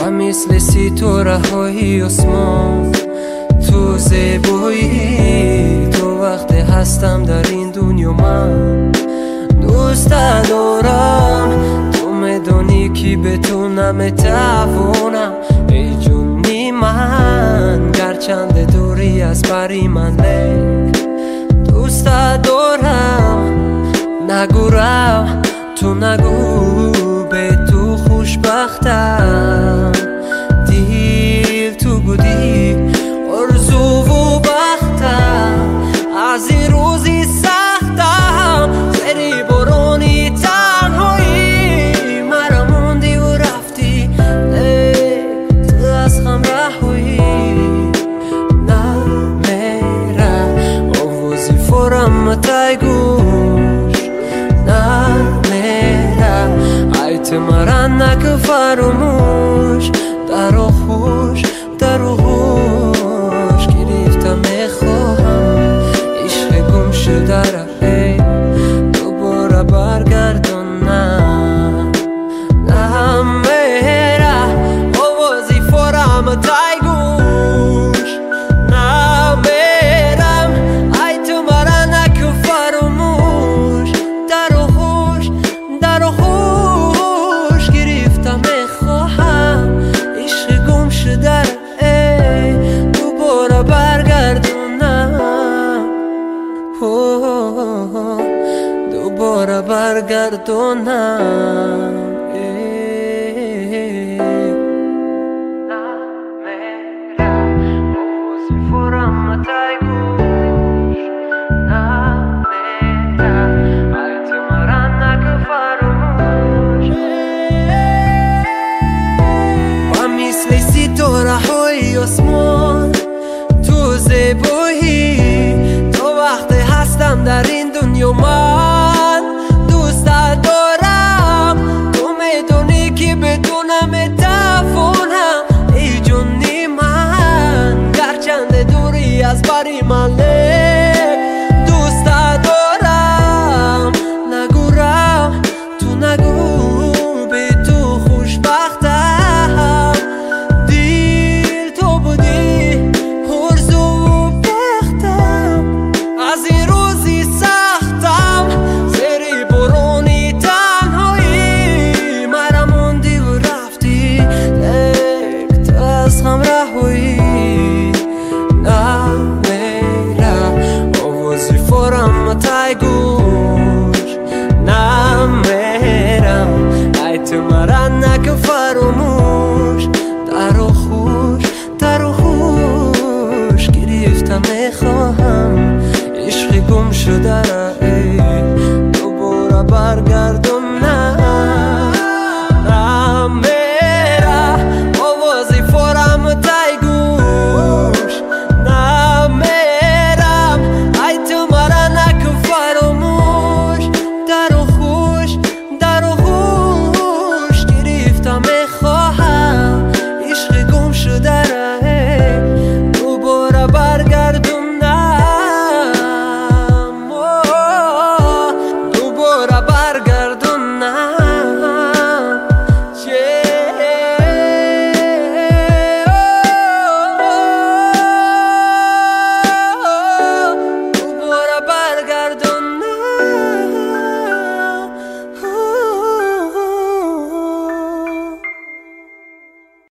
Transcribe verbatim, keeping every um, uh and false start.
و مثل ستاره های آسمان تو زیبایی، تو وقتی هستم در این دنیا من دوست دارم. تو میدونی که به تو نمیتوانم ای جونی من، گرچند دوری از بری من لیک دوست دارم. نگو رو تو نگو به تو خوشبختم، دیل تو بودی آرزو و بختم. از این روزی سختم زری برونی تنهایی مرا موندی و رفتی، تو از هم رهایی نمیره آوازی فورم تای گوش نمیره ایت مرا نکه فراموش. در خوش در خوش گرفتم میخواهم عشق گم شده را ای دوباره برگردانم. نمیره آوازی فورم تای گوش نمیرم ای تو مرا نکه فراموش. در خوش در خوش گرفتم میخواهم عشق گم شده را ای دوباره برگردانم، دوباره برگردانم. آسمان تو زیبایی، تو وقتی هستم در این دنیا من دوست دارم. تو میدونی که بدون نمیتوانم ای جونی من، گرچند دوری از بری من دوست دارم. نگو رو تو نگو به تو خوشبختم، از این روزی سختم زری برونی تنهایی مرا موندی و رفتی، لیک تو از هم رهایی نمیره آوازی فورم تای گوش